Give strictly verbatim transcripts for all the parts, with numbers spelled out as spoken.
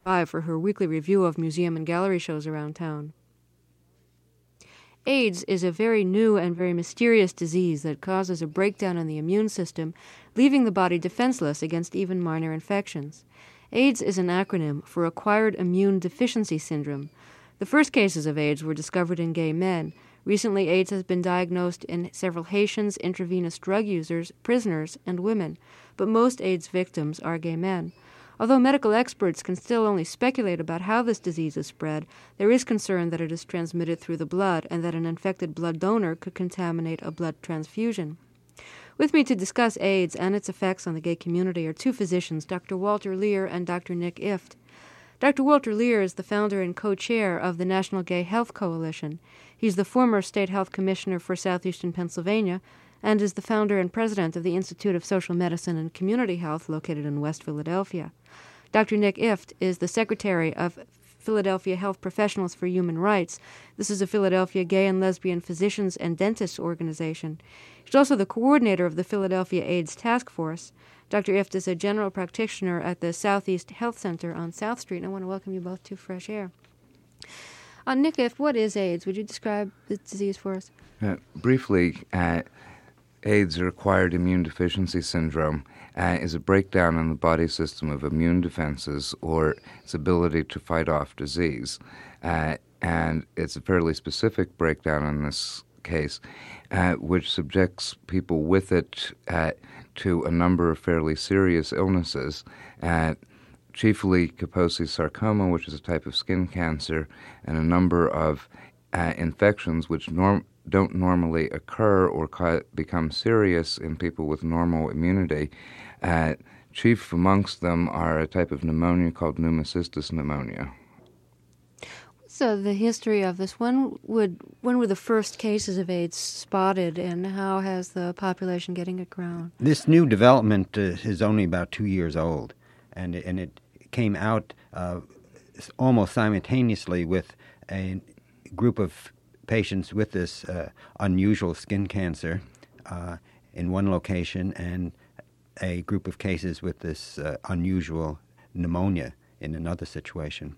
for her weekly review of museum and gallery shows around town. AIDS is a very new and very mysterious disease that causes a breakdown in the immune system, leaving the body defenseless against even minor infections. AIDS is an acronym for Acquired Immune Deficiency Syndrome. The first cases of AIDS were discovered in gay men. Recently, AIDS has been diagnosed in several Haitians, intravenous drug users, prisoners, and women, but most AIDS victims are gay men. Although medical experts can still only speculate about how this disease is spread, there is concern that it is transmitted through the blood and that an infected blood donor could contaminate a blood transfusion. With me to discuss AIDS and its effects on the gay community are two physicians, Doctor Walter Lear and Doctor Nick Ift. Doctor Walter Lear is the founder and co-chair of the National Gay Health Coalition. He's the former state health commissioner for southeastern Pennsylvania and is the founder and president of the Institute of Social Medicine and Community Health located in West Philadelphia. Doctor Nick Ift is the secretary of Philadelphia Health Professionals for Human Rights. This is a Philadelphia gay and lesbian physicians and dentists organization. He's also the coordinator of the Philadelphia AIDS Task Force. Doctor Ift is a general practitioner at the Southeast Health Center on South Street, and I want to welcome you both to Fresh Air. Uh, Nick Ift, what is AIDS? Would you describe the disease for us? Uh, briefly, uh, AIDS, or acquired immune deficiency syndrome, uh, is a breakdown in the body system of immune defenses or its ability to fight off disease. Uh, and it's a fairly specific breakdown in this case, uh, which subjects people with it uh, to a number of fairly serious illnesses, uh, chiefly Kaposi sarcoma, which is a type of skin cancer, and a number of uh, infections which norm- don't normally occur or ca- become serious in people with normal immunity. Uh, chief amongst them are a type of pneumonia called pneumocystis pneumonia. So the history of this, when would when were the first cases of AIDS spotted, and how has the population getting it grown? This new development uh, is only about two years old, and and it came out uh, almost simultaneously with a group of patients with this uh, unusual skin cancer uh, in one location, and a group of cases with this uh, unusual pneumonia in another situation.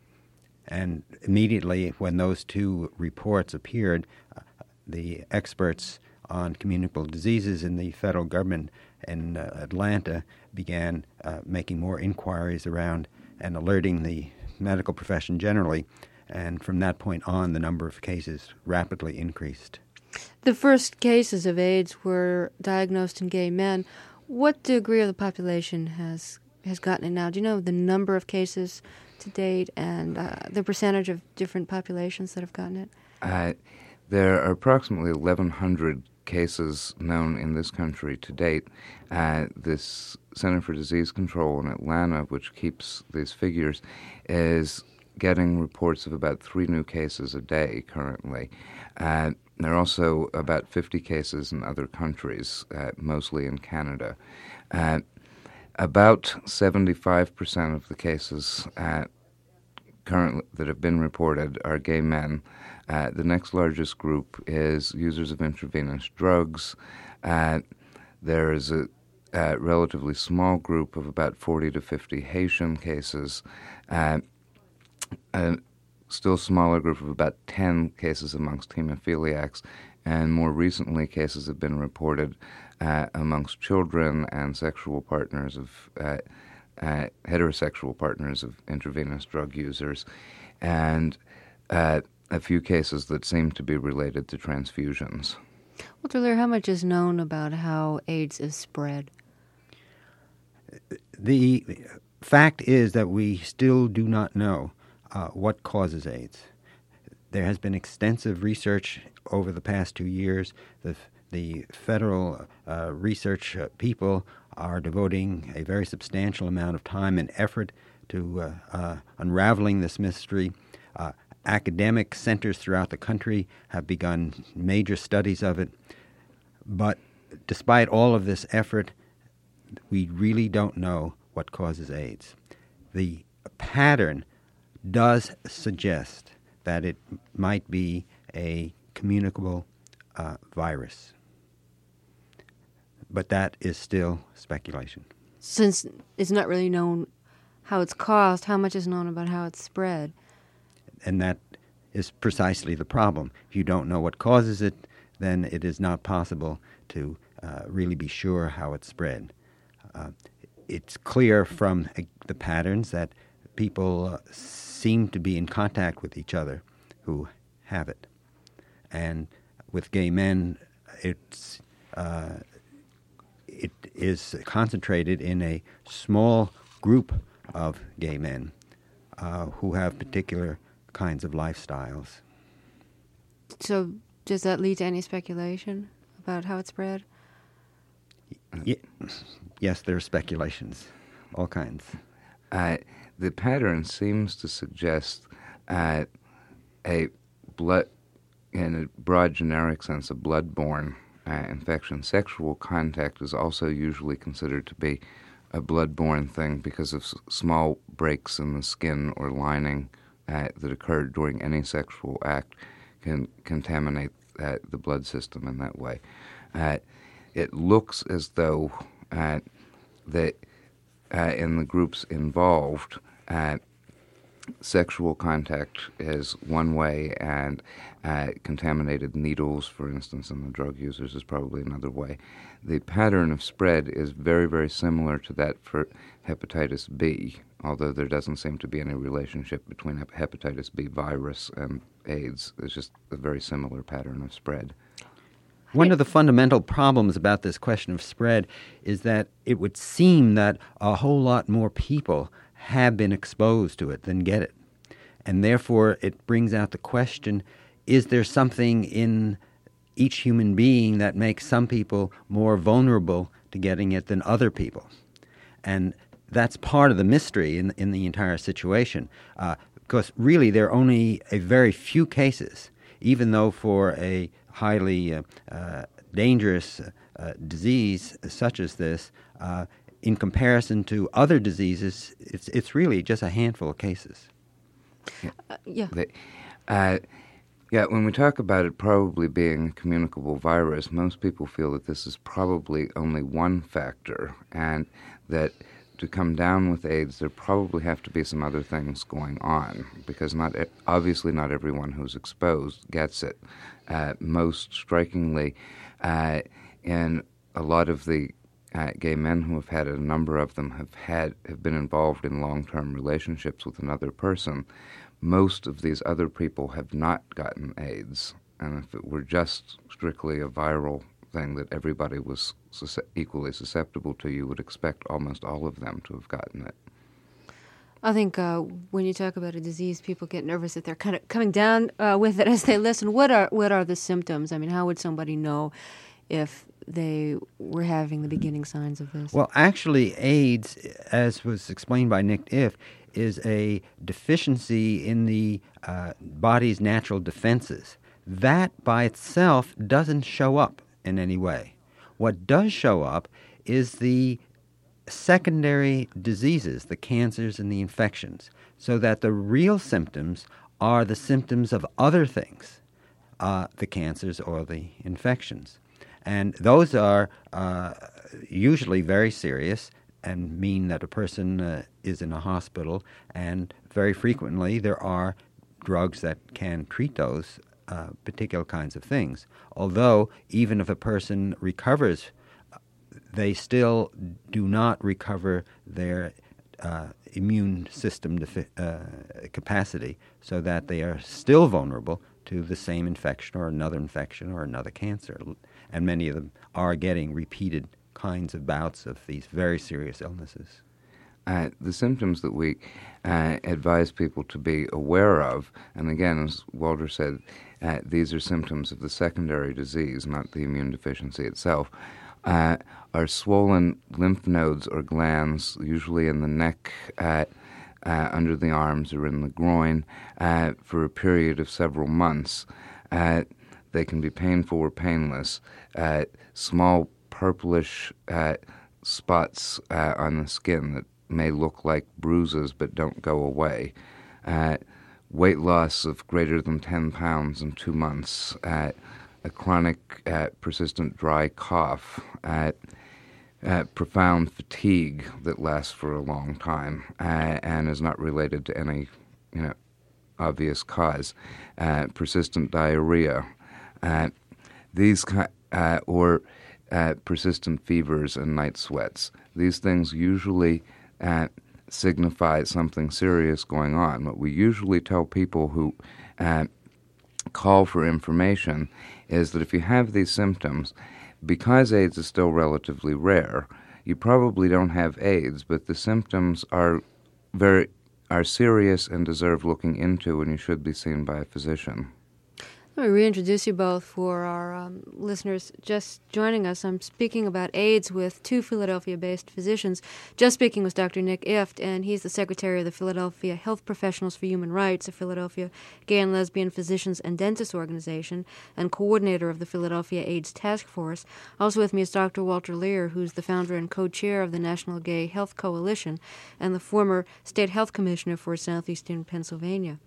And immediately when those two reports appeared, uh, the experts on communicable diseases in the federal government in uh, Atlanta began uh, making more inquiries around and alerting the medical profession generally. And from that point on, the number of cases rapidly increased. The first cases of AIDS were diagnosed in gay men. What degree of the population has has gotten it now? Do you know the number of cases to date and uh, the percentage of different populations that have gotten it? Uh, there are approximately eleven hundred cases known in this country to date. Uh, this Center for Disease Control in Atlanta, which keeps these figures, is getting reports of about three new cases a day currently. Uh, there are also about fifty cases in other countries, uh, mostly in Canada. Uh, about seventy-five percent of the cases uh, currently that have been reported are gay men. Uh, the next largest group is users of intravenous drugs. Uh, there is a, a relatively small group of about forty to fifty Haitian cases. Uh, a still smaller group of about ten cases amongst hemophiliacs, and more recently cases have been reported uh, amongst children and sexual partners of uh, uh, heterosexual partners of intravenous drug users, and uh, a few cases that seem to be related to transfusions. Walter Lear, how much is known about how AIDS is spread? The fact is that we still do not know uh, what causes AIDS. There has been extensive research over the past two years. The, the federal uh, research uh, people are devoting a very substantial amount of time and effort to uh, uh, unraveling this mystery. Uh, academic centers throughout the country have begun major studies of it. But despite all of this effort, we really don't know what causes AIDS. The pattern does suggest that it might be a communicable uh, virus. But that is still speculation. Since it's not really known how it's caused, how much is known about how it's spread. And that is precisely the problem. If you don't know what causes it, then it is not possible to uh, really be sure how it's spread. Uh, it's clear from uh, the patterns that people uh, seem to be in contact with each other who have it. And with gay men, it's uh, it is concentrated in a small group of gay men uh, who have particular kinds of lifestyles. So does that lead to any speculation about how it's spread? Ye- yes, there are speculations, all kinds. Uh, the pattern seems to suggest uh, a blood, in a broad generic sense, a blood-borne uh, infection. Sexual contact is also usually considered to be a blood-borne thing because of s- small breaks in the skin or lining uh, that occur during any sexual act can contaminate uh, the blood system in that way. Uh, it looks as though uh, that uh, in the groups involved, uh, sexual contact is one way, and uh, contaminated needles, for instance, in the drug users is probably another way. The pattern of spread is very, very similar to that for hepatitis B, although there doesn't seem to be any relationship between hep- hepatitis B virus and AIDS. It's just a very similar pattern of spread. One of the fundamental problems about this question of spread is that it would seem that a whole lot more people have been exposed to it than get it. And therefore, it brings out the question, is there something in each human being that makes some people more vulnerable to getting it than other people? And that's part of the mystery in, in the entire situation, uh, because really there are only a very few cases, even though for a highly uh, uh, dangerous uh, disease such as this, uh, in comparison to other diseases, it's it's really just a handful of cases. Uh, yeah. They, uh, yeah, when we talk about it probably being a communicable virus, most people feel that this is probably only one factor, and that to come down with AIDS, there probably have to be some other things going on, because not obviously not everyone who's exposed gets it. Uh, most strikingly, uh, in a lot of the uh, gay men who have had it, a number of them have had have been involved in long-term relationships with another person. Most of these other people have not gotten AIDS, and if it were just strictly a viral thing that everybody was sus- equally susceptible to, you would expect almost all of them to have gotten it. I think uh, when you talk about a disease, people get nervous that they're kind of coming down uh, with it as they listen. What are what are the symptoms? I mean, how would somebody know if they were having the beginning signs of this? Well, actually, AIDS, as was explained by Nick Iff, is a deficiency in the uh, body's natural defenses. That by itself doesn't show up in any way. What does show up is the secondary diseases, the cancers and the infections, so that the real symptoms are the symptoms of other things, uh, the cancers or the infections. And those are uh, usually very serious and mean that a person uh, is in a hospital, and very frequently there are drugs that can treat those uh, particular kinds of things. Although, even if a person recovers, they still do not recover their uh, immune system defi- uh, capacity, so that they are still vulnerable to the same infection or another infection or another cancer. And many of them are getting repeated kinds of bouts of these very serious illnesses. Uh, the symptoms that we uh, advise people to be aware of, and again, as Walter said, uh, these are symptoms of the secondary disease, not the immune deficiency itself, uh, are swollen lymph nodes or glands, usually in the neck, uh, uh, under the arms, or in the groin, uh, for a period of several months. Uh, they can be painful or painless. Uh, small purplish uh, spots uh, on the skin that may look like bruises but don't go away. Uh, weight loss of greater than ten pounds in two months. Uh, a chronic, uh, persistent dry cough. Uh, uh, profound fatigue that lasts for a long time uh, and is not related to any, you know, obvious cause. Uh, persistent diarrhea, uh, these ki- uh, or uh, persistent fevers and night sweats. These things usually uh, signify something serious going on. What we usually tell people who uh, call for information is that if you have these symptoms, because AIDS is still relatively rare, you probably don't have AIDS, but the symptoms are very are serious and deserve looking into, and you should be seen by a physician. Let me reintroduce you both for our um, listeners just joining us. I'm speaking about AIDS with two Philadelphia-based physicians. Just speaking was Doctor Nick Ift, and he's the secretary of the Philadelphia Health Professionals for Human Rights, a Philadelphia gay and lesbian physicians and dentists organization, and coordinator of the Philadelphia AIDS Task Force. Also with me is Doctor Walter Lear, who's the founder and co-chair of the National Gay Health Coalition and the former state health commissioner for southeastern Pennsylvania.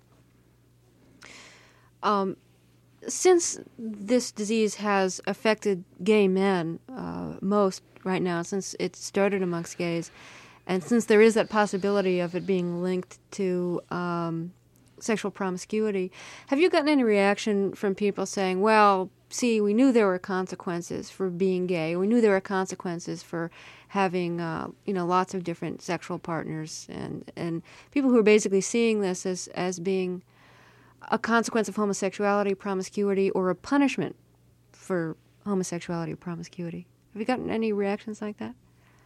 Um... Since this disease has affected gay men uh, most right now, since it started amongst gays, and since there is that possibility of it being linked to um, sexual promiscuity, have you gotten any reaction from people saying, well, see, we knew there were consequences for being gay, we knew there were consequences for having uh, you know, lots of different sexual partners, and, and people who are basically seeing this as, as being a consequence of homosexuality, promiscuity, or a punishment for homosexuality or promiscuity. Have you gotten any reactions like that?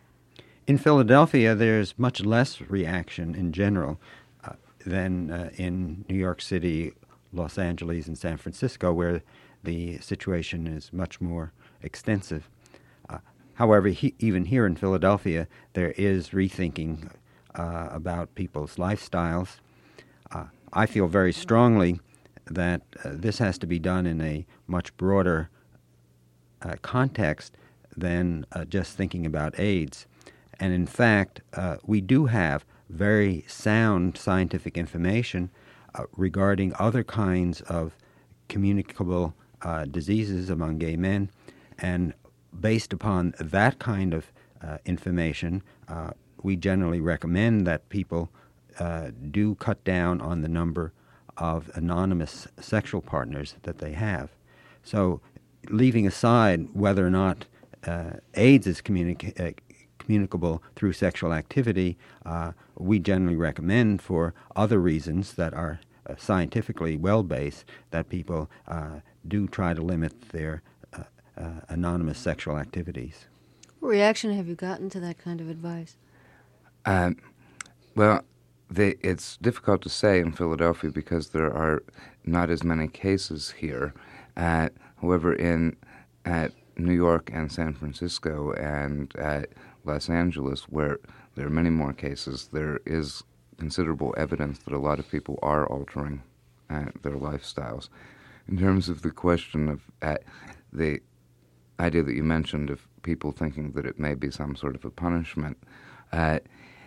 In Philadelphia, there's much less reaction in general uh, than uh, in New York City, Los Angeles, and San Francisco, where the situation is much more extensive. Uh, however, he, even here in Philadelphia, there is rethinking uh, about people's lifestyles. Uh, I feel very strongly that uh, this has to be done in a much broader uh, context than uh, just thinking about AIDS. And in fact, uh, we do have very sound scientific information uh, regarding other kinds of communicable uh, diseases among gay men. And based upon that kind of uh, information, uh, we generally recommend that people Uh, do cut down on the number of anonymous sexual partners that they have. So leaving aside whether or not uh, AIDS is communica- uh, communicable through sexual activity, uh, we generally recommend for other reasons that are uh, scientifically well-based that people uh, do try to limit their uh, uh, anonymous sexual activities. What reaction have you gotten to that kind of advice? Um, well, They, it's difficult to say in Philadelphia because there are not as many cases here. Uh, however, in uh, New York and San Francisco and uh, Los Angeles, where there are many more cases, there is considerable evidence that a lot of people are altering uh, their lifestyles. In terms of the question of uh, the idea that you mentioned of people thinking that it may be some sort of a punishment, uh,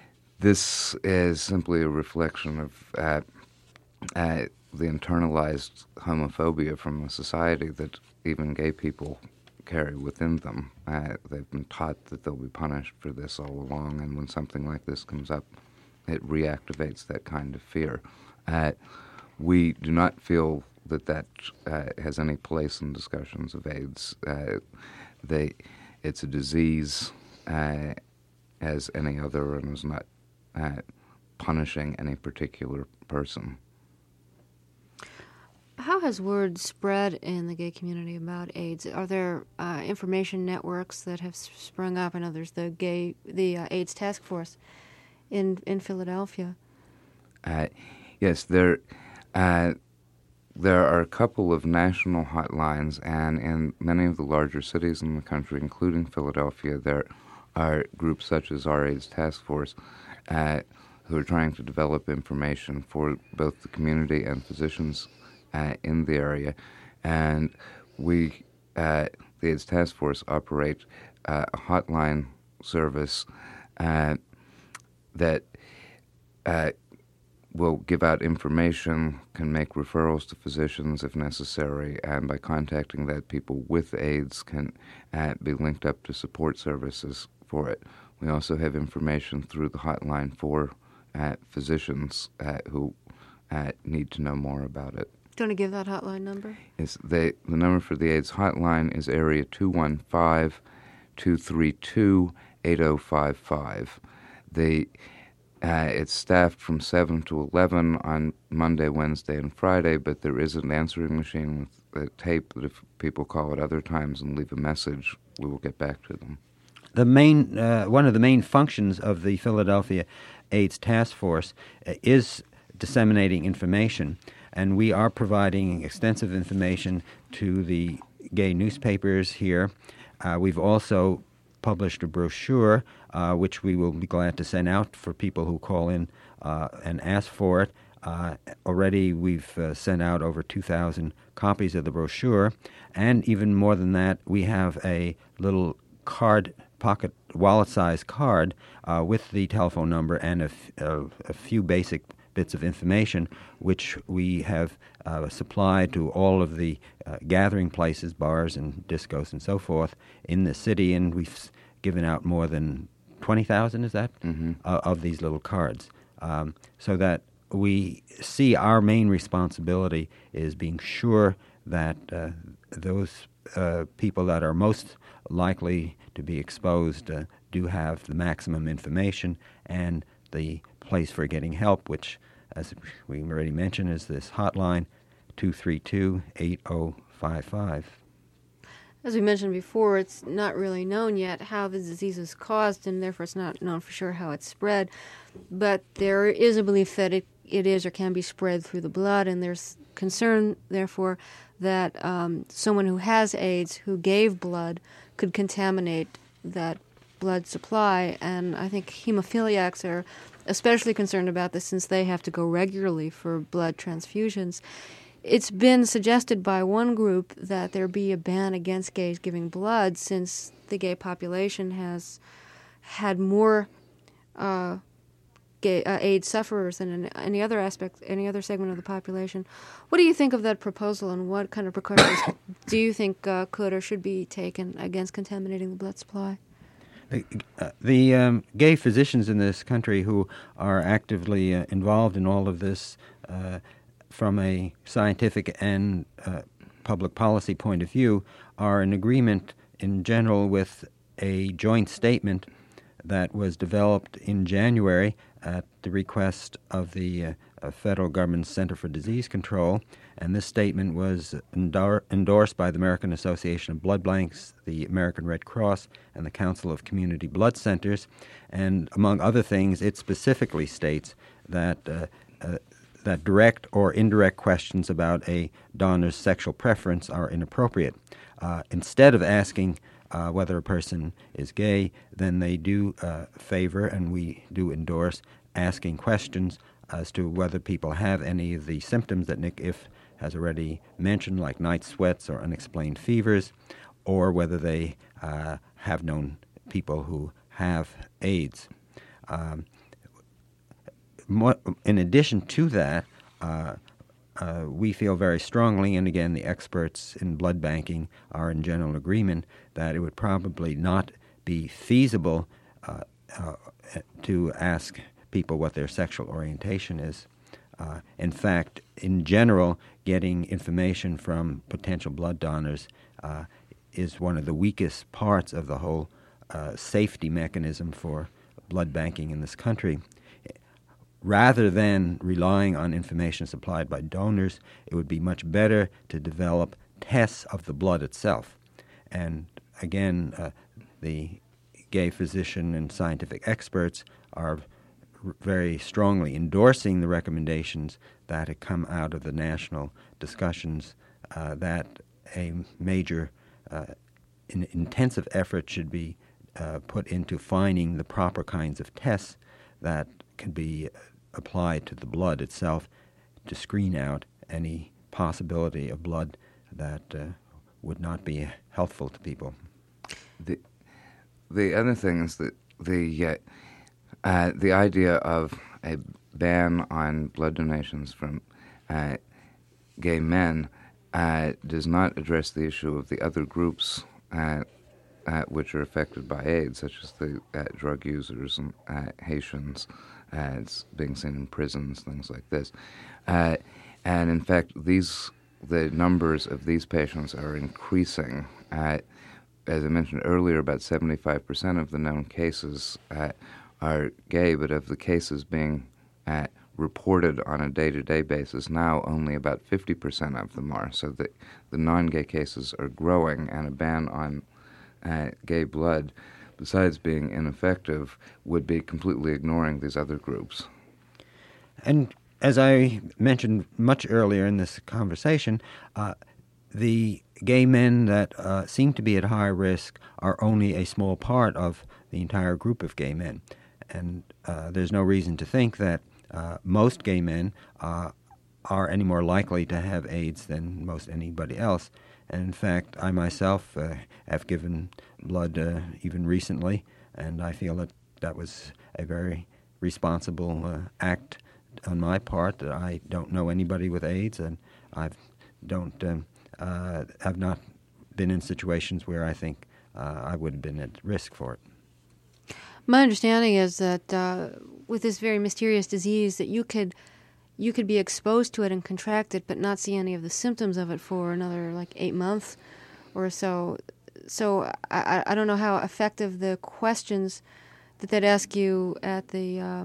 this is simply a reflection of uh, uh, the internalized homophobia from a society that even gay people carry within them. Uh, they've been taught that they'll be punished for this all along, and when something like this comes up, it reactivates that kind of fear. Uh, we do not feel that that uh, has any place in discussions of AIDS. Uh, they, it's a disease uh, as any other and is not Uh, punishing any particular person. How has word spread in the gay community about AIDS? Are there uh, information networks that have sprung up? I know there's the gay, the uh, AIDS Task Force in in Philadelphia. Uh, yes, there uh, there are a couple of national hotlines, and in many of the larger cities in the country, including Philadelphia, there are groups such as our AIDS Task Force Uh, who are trying to develop information for both the community and physicians uh, in the area. And we, uh, the AIDS Task Force, operate uh, a hotline service uh, that uh, will give out information, can make referrals to physicians if necessary, and by contacting that, people with AIDS can uh, be linked up to support services for it. We also have information through the hotline for uh, physicians uh, who uh, need to know more about it. Do you want to give that hotline number? Is they, the number for the AIDS hotline is area two one five, two three two, eight zero five five. The Uh, it's staffed from seven to eleven on Monday, Wednesday, and Friday, but there is an answering machine with a tape that if people call at other times and leave a message, we will get back to them. The main, uh, one of the main functions of the Philadelphia AIDS Task Force uh, is disseminating information, and we are providing extensive information to the gay newspapers here. Uh, we've also published a brochure, uh, which we will be glad to send out for people who call in uh, and ask for it. Uh, already we've uh, sent out over two thousand copies of the brochure, and even more than that, we have a little card, pocket wallet-sized card uh, with the telephone number and a, f- a, a few basic bits of information, which we have uh, supplied to all of the uh, gathering places, bars and discos and so forth in the city, and we've given out more than twenty thousand, is that, mm-hmm. uh, of these little cards, um, so that we see our main responsibility is being sure that uh, those uh, people that are most likely to be exposed uh, do have the maximum information and the place for getting help, which, as we already mentioned, is this hotline, two three two, eight zero five five. As we mentioned before, it's not really known yet how the disease is caused, and therefore it's not known for sure how it's spread. But there is a belief that it, it is or can be spread through the blood, and there's concern, therefore, that um, someone who has AIDS who gave blood could contaminate that blood supply. And I think hemophiliacs are especially concerned about this since they have to go regularly for blood transfusions. It's been suggested by one group that there be a ban against gays giving blood since the gay population has had more uh, gay, uh, AIDS sufferers than in any other aspect, any other segment of the population. What do you think of that proposal, and what kind of precautions do you think uh, could or should be taken against contaminating the blood supply? The, uh, the um, gay physicians in this country who are actively uh, involved in all of this uh, from a scientific and uh, public policy point of view are in agreement in general with a joint statement that was developed in January at the request of the uh, uh, federal government's Center for Disease Control, and this statement was endor- endorsed by the American Association of Blood Banks, the American Red Cross, and the Council of Community Blood Centers, and among other things, it specifically states that uh, uh, that direct or indirect questions about a donor's sexual preference are inappropriate. Uh, instead of asking uh, whether a person is gay, then they do uh, favor, and we do endorse, asking questions as to whether people have any of the symptoms that Nick If has already mentioned, like night sweats or unexplained fevers, or whether they uh, have known people who have AIDS. Um, In addition to that, uh, uh, we feel very strongly, and again, the experts in blood banking are in general agreement, that it would probably not be feasible uh, uh, to ask people what their sexual orientation is. Uh, in fact, in general, getting information from potential blood donors uh, is one of the weakest parts of the whole uh, safety mechanism for blood banking in this country. Rather than relying on information supplied by donors, it would be much better to develop tests of the blood itself. And again, uh, the gay physician and scientific experts are r- very strongly endorsing the recommendations that have come out of the national discussions uh, that a major uh, in intensive effort should be uh, put into finding the proper kinds of tests that can be applied to the blood itself to screen out any possibility of blood that uh, would not be helpful to people. The the other thing is that the uh, uh, the idea of a ban on blood donations from uh, gay men uh, does not address the issue of the other groups uh, uh, which are affected by AIDS, such as the uh, drug users and uh, Haitians. Uh, it's being seen in prisons, things like this. Uh, and in fact, these the numbers of these patients are increasing. Uh, as I mentioned earlier, about seventy-five percent of the known cases uh, are gay, but of the cases being uh, reported on a day-to-day basis now, only about fifty percent of them are. So the, the non-gay cases are growing, and a ban on uh, gay blood, besides being ineffective, would be completely ignoring these other groups. And as I mentioned much earlier in this conversation, uh, the gay men that uh, seem to be at high risk are only a small part of the entire group of gay men. And uh, there's no reason to think that uh, most gay men uh, are any more likely to have AIDS than most anybody else. And in fact, I myself uh, have given blood uh, even recently, and I feel that that was a very responsible uh, act on my part. That I don't know anybody with AIDS, and I don't um, uh, have not been in situations where I think uh, I would have been at risk for it. My understanding is that uh, with this very mysterious disease, that you could you could be exposed to it and contract it, but not see any of the symptoms of it for another like eight months or so. So I, I don't know how effective the questions that they'd ask you at the uh,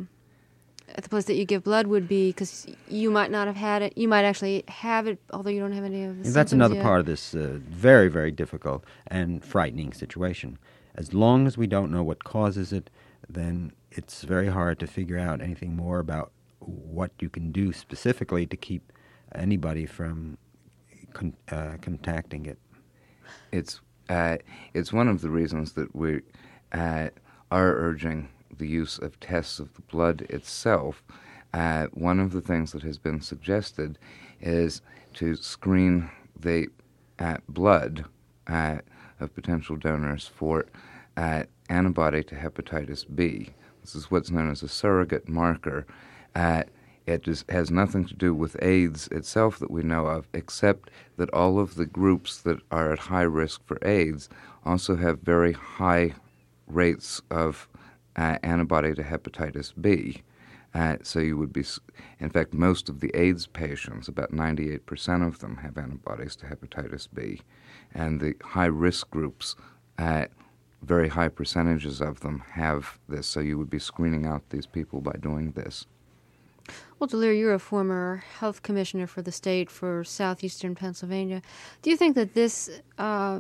at the place that you give blood would be, because you might not have had it. You might actually have it, although you don't have any of the symptoms That's another yet. part of this uh, very, very difficult and frightening situation. As long as we don't know what causes it, then it's very hard to figure out anything more about what you can do specifically to keep anybody from con- uh, contacting it. It's uh, it's one of the reasons that we uh, are urging the use of tests of the blood itself. Uh, one of the things that has been suggested is to screen the uh, blood uh, of potential donors for uh, antibody to hepatitis B. This is what's known as a surrogate marker. Uh, it is, has nothing to do with AIDS itself that we know of, except that all of the groups that are at high risk for AIDS also have very high rates of uh, antibody to hepatitis B. Uh, so you would be, in fact, most of the AIDS patients, about ninety-eight percent of them, have antibodies to hepatitis B. And the high-risk groups, uh, very high percentages of them have this. So you would be screening out these people by doing this. Well, Delir, you're a former health commissioner for the state for southeastern Pennsylvania. Do you think that this uh,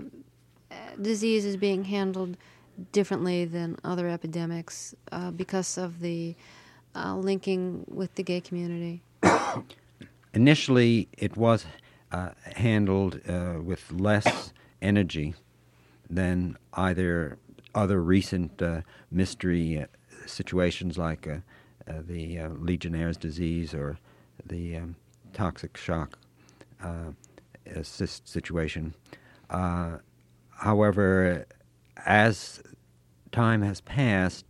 disease is being handled differently than other epidemics uh, because of the uh, linking with the gay community? Initially, it was uh, handled uh, with less energy than either other recent uh, mystery uh, situations like uh, uh, the uh, Legionnaire's disease or the um, toxic shock uh, situation. Uh, however, as time has passed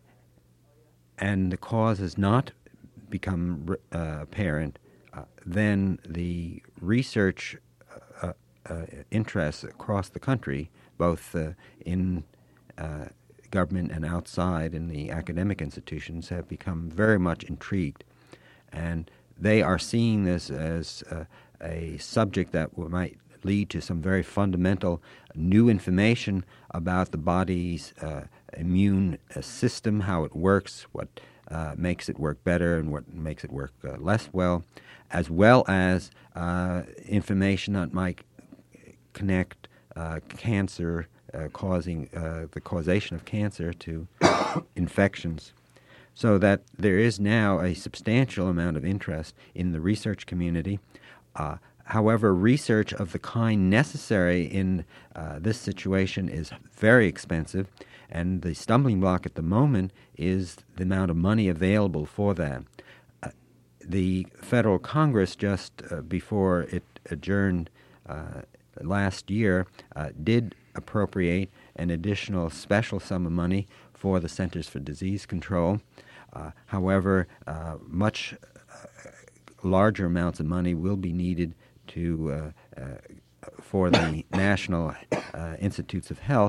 and the cause has not become uh, apparent, uh, then the research uh, uh, interests across the country, both uh, in uh, government and outside in the academic institutions, have become very much intrigued. And they are seeing this as uh, a subject that might lead to some very fundamental new information about the body's uh, immune uh, system, how it works, what uh, makes it work better and what makes it work uh, less well, as well as uh, information that might connect uh, cancer, uh, causing uh, the causation of cancer to infections. So that there is now a substantial amount of interest in the research community. Uh, However, research of the kind necessary in uh, this situation is very expensive, and the stumbling block at the moment is the amount of money available for that. Uh, the federal Congress, just uh, before it adjourned uh, last year, uh, did appropriate an additional special sum of money for the Centers for Disease Control. Uh, however, uh, much uh, larger amounts of money will be needed to uh, uh, for the National uh, Institutes of Health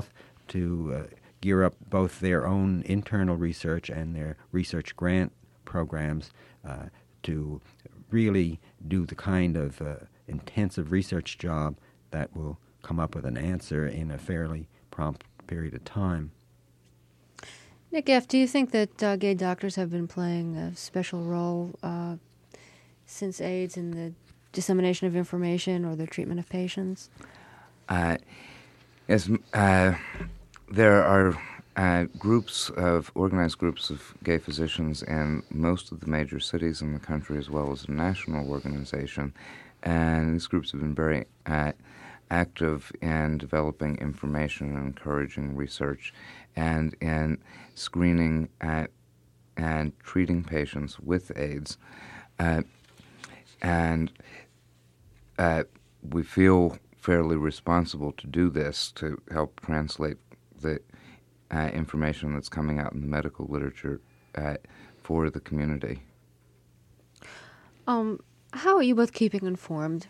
to uh, gear up both their own internal research and their research grant programs uh, to really do the kind of uh, intensive research job that will come up with an answer in a fairly prompt period of time. Nick F., do you think that uh, gay doctors have been playing a special role uh, since AIDS in the dissemination of information or the treatment of patients? Uh, yes, uh, there are uh, groups of, organized groups of gay physicians in most of the major cities in the country, as well as a national organization, and these groups have been very uh, active in developing information and encouraging research and in screening at, and treating patients with AIDS. Uh, and uh, we feel fairly responsible to do this, to help translate the uh, information that's coming out in the medical literature uh, for the community. Um, how are you both keeping informed?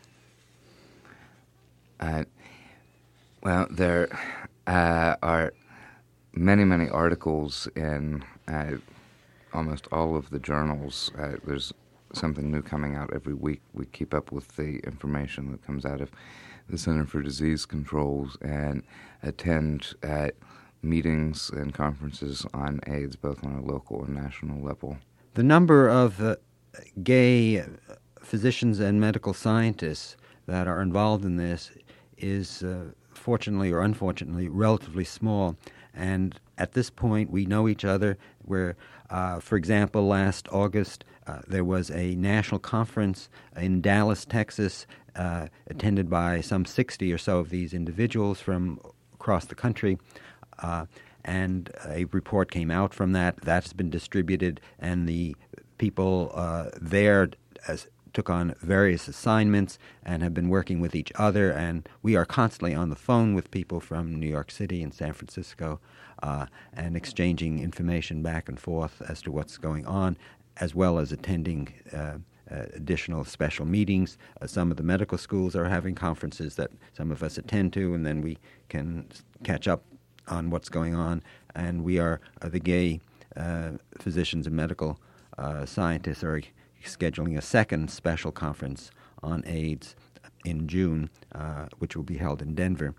Uh, well, there uh, are many, many articles in uh, almost all of the journals. Uh, there's something new coming out every week. We keep up with the information that comes out of the Center for Disease Control and attend uh, meetings and conferences on AIDS, both on a local and national level. The number of uh, gay physicians and medical scientists that are involved in this is, uh, fortunately or unfortunately, relatively small. And at this point, we know each other. Where, uh, for example, last August, uh, there was a national conference in Dallas, Texas, uh, attended by some sixty or so of these individuals from across the country. Uh, and a report came out from that. That's been distributed, and the people uh, there as took on various assignments and have been working with each other, and we are constantly on the phone with people from New York City and San Francisco uh, and exchanging information back and forth as to what's going on, as well as attending uh, uh, additional special meetings. Uh, some of the medical schools are having conferences that some of us attend to, and then we can catch up on what's going on. And we are uh, the gay uh, physicians and medical uh, scientists are scheduling a second special conference on AIDS in June, uh, which will be held in Denver.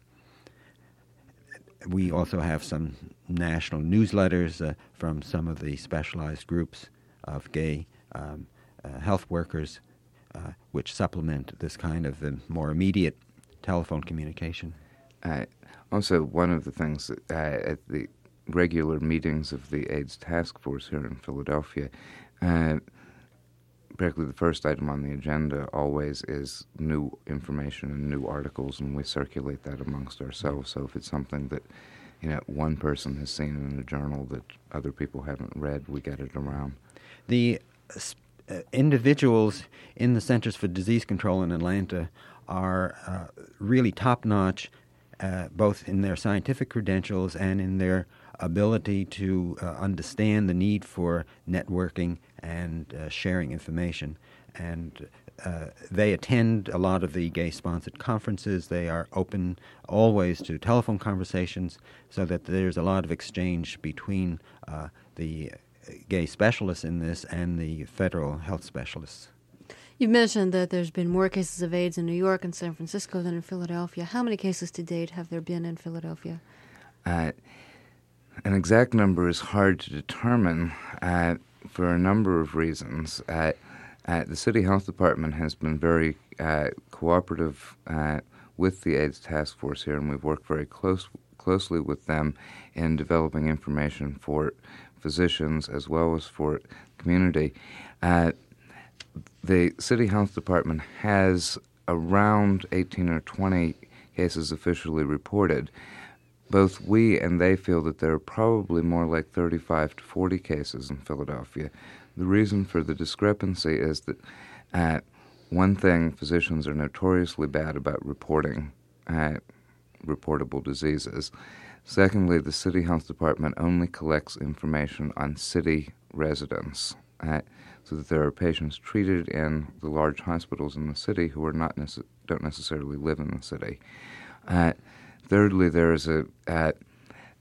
We also have some national newsletters uh, from some of the specialized groups of gay um, uh, health workers, uh, which supplement this kind of uh, more immediate telephone communication. Uh, also, one of the things that uh, at the regular meetings of the AIDS Task Force here in Philadelphia, uh, practically the first item on the agenda always is new information and new articles, and we circulate that amongst ourselves. So if it's something that, you know, one person has seen in a journal that other people haven't read, we get it around. The uh, individuals in the Centers for Disease Control in Atlanta are uh, really top-notch, uh, both in their scientific credentials and in their ability to uh, understand the need for networking and uh, sharing information. And uh, they attend a lot of the gay-sponsored conferences. They are open always to telephone conversations, so that there's a lot of exchange between uh, the gay specialists in this and the federal health specialists. You've mentioned that there's been more cases of AIDS in New York and San Francisco than in Philadelphia. How many cases to date have there been in Philadelphia? Uh, an exact number is hard to determine uh, for a number of reasons. Uh, uh, the City Health Department has been very uh, cooperative uh, with the AIDS Task Force here, and we've worked very close, closely with them in developing information for physicians as well as for community. Uh, the City Health Department has around eighteen or twenty cases officially reported. Both we and they feel that there are probably more like thirty-five to forty cases in Philadelphia. The reason for the discrepancy is that, uh, one thing, physicians are notoriously bad about reporting uh, reportable diseases. Secondly, the City Health Department only collects information on city residents, uh, so that there are patients treated in the large hospitals in the city who are not nece- don't necessarily live in the city. Uh, thirdly, there is a uh,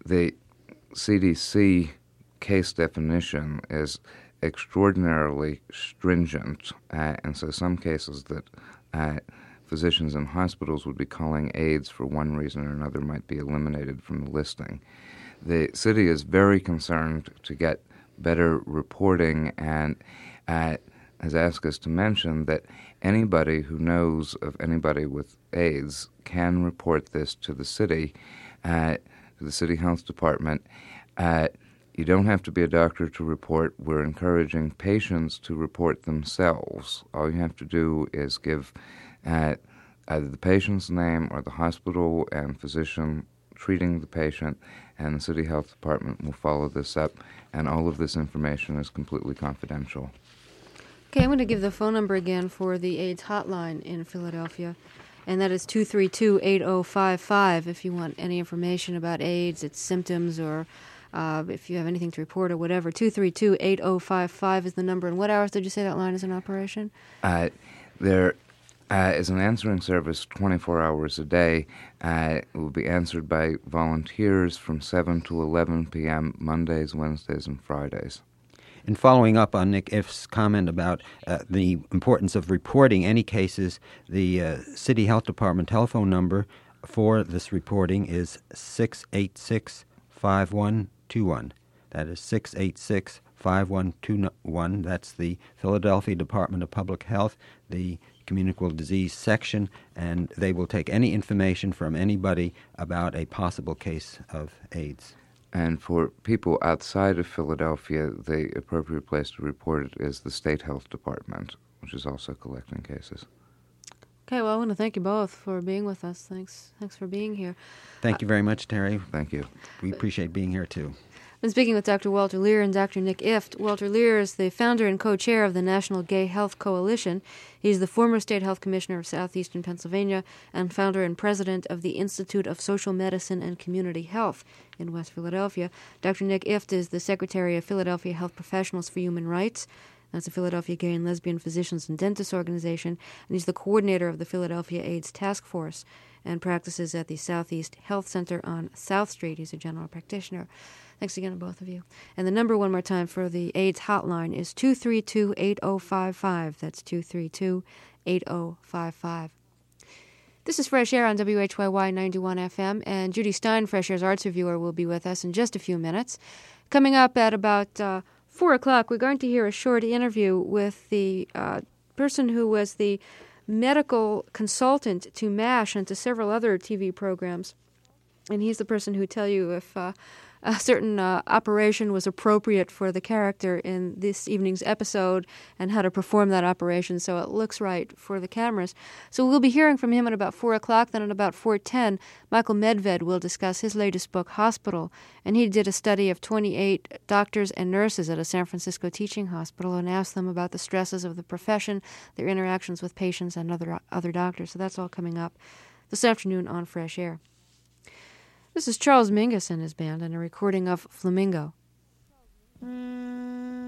the C D C case definition is extraordinarily stringent, uh, and so some cases that uh, physicians in hospitals would be calling AIDS for one reason or another might be eliminated from the listing. The city is very concerned to get better reporting and uh, has asked us to mention that anybody who knows of anybody with AIDS can report this to the city, uh, to the city health department. Uh, you don't have to be a doctor to report. We're encouraging patients to report themselves. All you have to do is give uh, either the patient's name or the hospital and physician treating the patient, and the city health department will follow this up, and all of this information is completely confidential. Okay, I'm going to give the phone number again for the AIDS hotline in Philadelphia, and that is two three two, eight oh five five if you want any information about AIDS, its symptoms, or uh, if you have anything to report or whatever. two three two, eight oh five five is the number. And what hours did you say that line is in operation? Uh, there uh, is an answering service twenty-four hours a day. Uh, it will be answered by volunteers from seven to eleven p.m. Mondays, Wednesdays, and Fridays. In following up on Nick Ifft's comment about uh, the importance of reporting any cases, the uh, City Health Department telephone number for this reporting is six eight six, five one two one. That is six eight six, five one two one. That's the Philadelphia Department of Public Health, the Communicable Disease Section, and they will take any information from anybody about a possible case of AIDS. And for people outside of Philadelphia, the appropriate place to report it is the State Health Department, which is also collecting cases. Okay, well, I want to thank you both for being with us. Thanks Thanks for being here. Thank you very much, Terry. Thank you. We appreciate being here, too. I'm speaking with Doctor Walter Lear and Doctor Nick Ifft. Walter Lear is the founder and co-chair of the National Gay Health Coalition. He's the former state health commissioner of southeastern Pennsylvania and founder and president of the Institute of Social Medicine and Community Health in West Philadelphia. Doctor Nick Ifft is the secretary of Philadelphia Health Professionals for Human Rights. That's the Philadelphia Gay and Lesbian Physicians and Dentists Organization, and he's the coordinator of the Philadelphia AIDS Task Force and practices at the Southeast Health Center on South Street. He's a general practitioner. Thanks again to both of you. And the number one more time for the AIDS hotline is two three two, eight oh five five. That's two three two, eight oh five five. This is Fresh Air on W H Y Y ninety-one F M, and Judy Stein, Fresh Air's arts reviewer, will be with us in just a few minutes. Coming up at about uh, four o'clock, we're going to hear a short interview with the uh, person who was the medical consultant to MASH and to several other T V programs. And he's the person who tell you if uh, a certain uh, operation was appropriate for the character in this evening's episode and how to perform that operation so it looks right for the cameras. So we'll be hearing from him at about four o'clock. Then at about four ten, Michael Medved will discuss his latest book, Hospital. And he did a study of twenty-eight doctors and nurses at a San Francisco teaching hospital and asked them about the stresses of the profession, their interactions with patients and other, other doctors. So that's all coming up this afternoon on Fresh Air. This is Charles Mingus and his band and a recording of Flamingo. Mm.